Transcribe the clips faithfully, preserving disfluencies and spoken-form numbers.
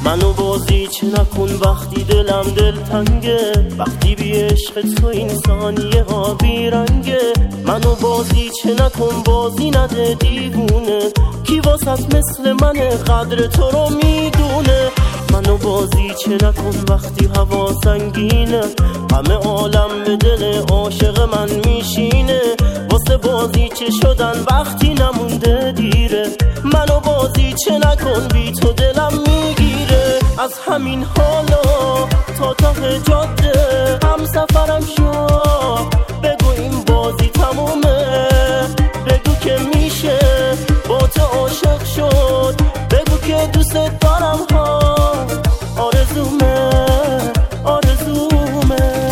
منو بازیچ نکن وقتی دلم دلتنگه، وقتی بی عشق تو این ثانیه ها بیرنگه. منو بازیچ نکن بازی نده دیوونه، کی واسط مثل من قدر تو رو میدونه. منو بازیچ نکن وقتی هوا سنگینه، همه عالم به دل عاشق من میشینه. واسه بازیچه شدن وقتی نمونده دیره، منو بازیچه نکن بی تو دلم میگیره. از همین حالا تا ته جاده هم سفرم شو، بگو این بازی تمومه، بگو که میشه با تو عاشق شد، بگو که دوست دارم ها، آرزومه آرزومه.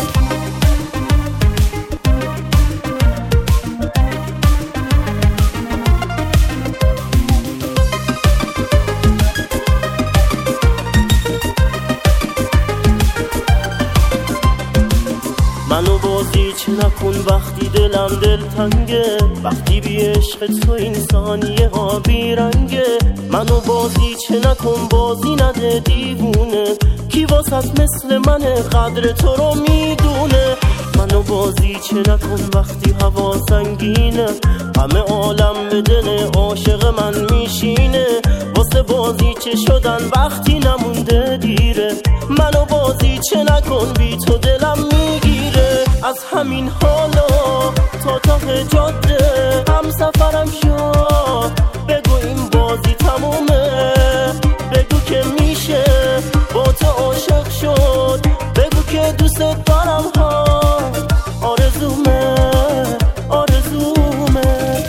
منو بازیچ نکن وقتی دلم دلتنگه، وقتی بی عشق تو این ثانیه ها بیرنگه. منو بازیچ نکن بازی نده دیوونه، کی واسط مثل من قدر تو رو میدونه. منو بازیچ نکن وقتی هوا سنگینه، همه عالم به دل عاشق من میشینه. واسه بازیچه شدن وقتی نمونده دیره، منو بازیچه نکن بی تو دلم میگیره. از همین حالا تا ته جاده هم سفرم شو، بگو این بازی تمومه، بگو که میشه با تو عاشق شد، بگو که دوست دارم ها، آرزومه آرزومه.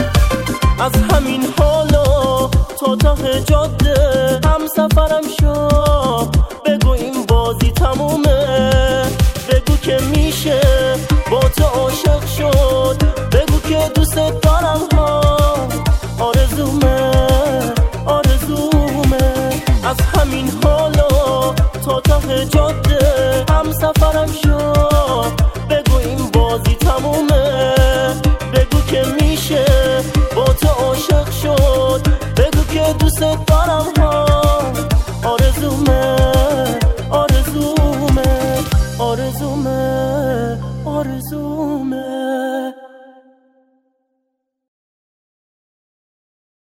از همین حالا تا ته جاده هم سفرم شد،